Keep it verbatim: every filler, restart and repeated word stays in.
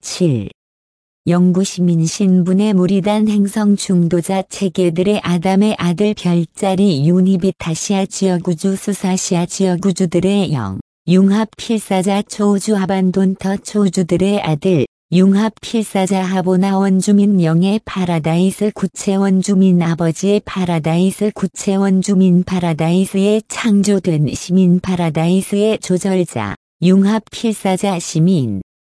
칠. 영구시민 신분의 무리단 행성 중도자 체계들의 아담의 아들 별자리 유니비타시아 지역우주 수사시아 지역우주들의 영, 융합 필사자 초우주 아반돈터 초우주들의 아들, 융합 필사자 하보나 원주민 영의 파라다이스 구체원 주민 아버지의 파라다이스 구체원 주민 파라다이스의 창조된 시민 파라다이스의 조절자, 융합 필사자 시민.